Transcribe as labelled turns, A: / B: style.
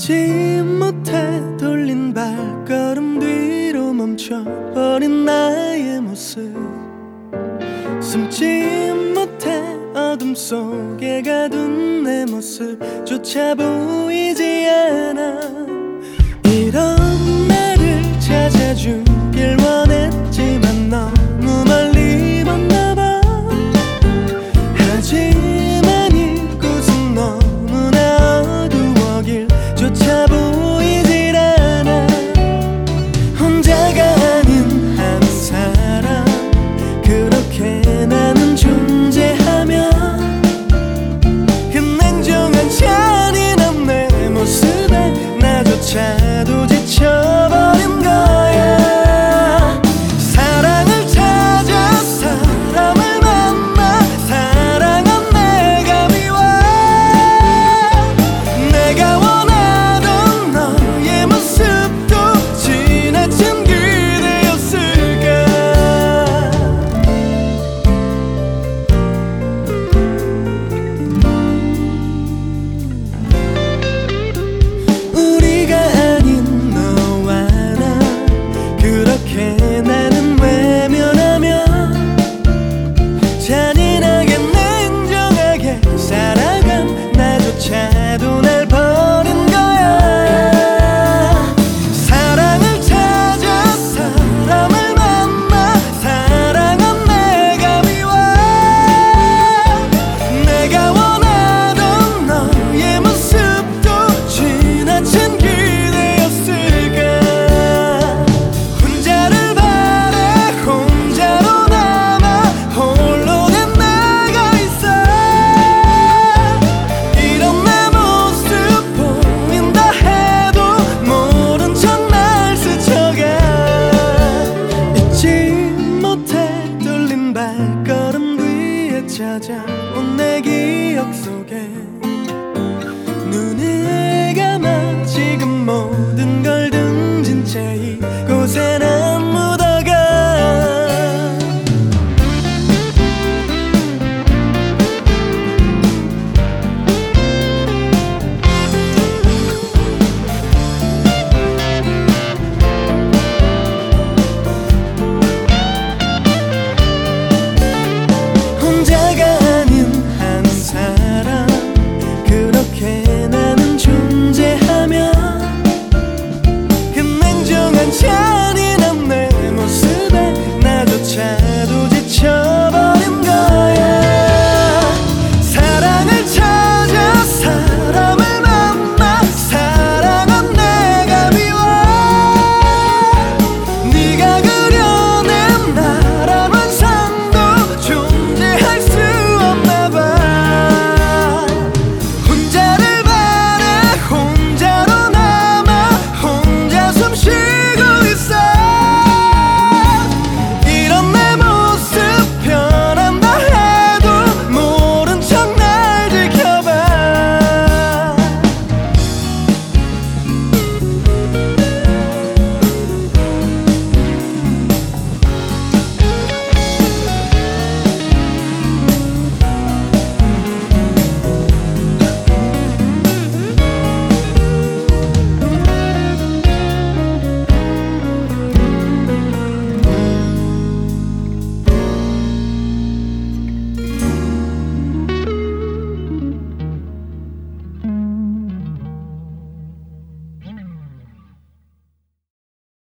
A: 참지 못해 돌린 발걸음 뒤로 멈춰버린 나의 모습, 숨지 못해 어둠 속에 가둔 내 모습조차 보이지 않아. 이런 나를 찾아주길 원했지만 너무 멀리 봤나봐. 하지만 이곳은 너무나 어두워 길조차 보이질 않아. 혼자가 아닌 한 사람, 그렇게 나는 존재하며 그 냉정한 잔인한 내 모습에 나조차도 지쳐버린 거야. 사랑을 찾아 사람을 만나 사랑한 내가 미워. 내가 원하던 너의 모습도 지나친 기대였을까. 우리가 아닌 너와 나, 그렇게 나는 외면하며 잔인하게 냉정하게 살아간 나조차도 날 버린 거야. 사랑을 찾아 사람을 만나 사랑한 내가 미워. 내가 원하던 너의 모습도 지나친 기대였을까. 혼자를 바래 혼자로 남아 홀로 된 내가 있어. 이런 내 모습 보인다 해도 모른 척 날 스쳐가. 잊지 못해 돌린 발걸음 뒤에 찾아온 내 기억 속에 눈을 감아 지금 모든 걸 등진 채 이곳에 난 묻어가. 혼자가 아닌 한 사람, 그렇게